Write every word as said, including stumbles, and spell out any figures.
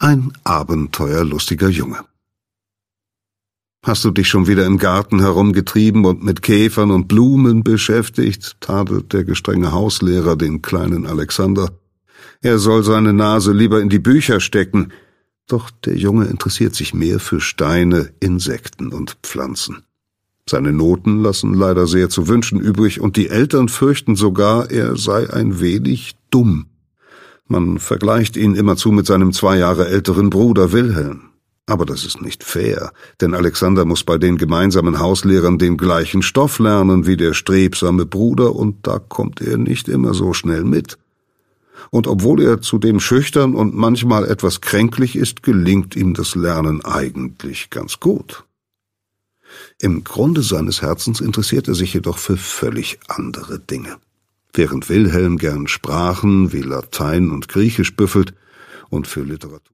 Ein abenteuerlustiger Junge. »Hast du dich schon wieder im Garten herumgetrieben und mit Käfern und Blumen beschäftigt?« tadelt der gestrenge Hauslehrer den kleinen Alexander. Er soll seine Nase lieber in die Bücher stecken. Doch der Junge interessiert sich mehr für Steine, Insekten und Pflanzen. Seine Noten lassen leider sehr zu wünschen übrig, und die Eltern fürchten sogar, er sei ein wenig dumm. Man vergleicht ihn immerzu mit seinem zwei Jahre älteren Bruder Wilhelm. Aber das ist nicht fair, denn Alexander muss bei den gemeinsamen Hauslehrern den gleichen Stoff lernen wie der strebsame Bruder, und da kommt er nicht immer so schnell mit. Und obwohl er zudem schüchtern und manchmal etwas kränklich ist, gelingt ihm das Lernen eigentlich ganz gut. Im Grunde seines Herzens interessiert er sich jedoch für völlig andere Dinge. Während Wilhelm gern Sprachen wie Latein und Griechisch büffelt und für Literatur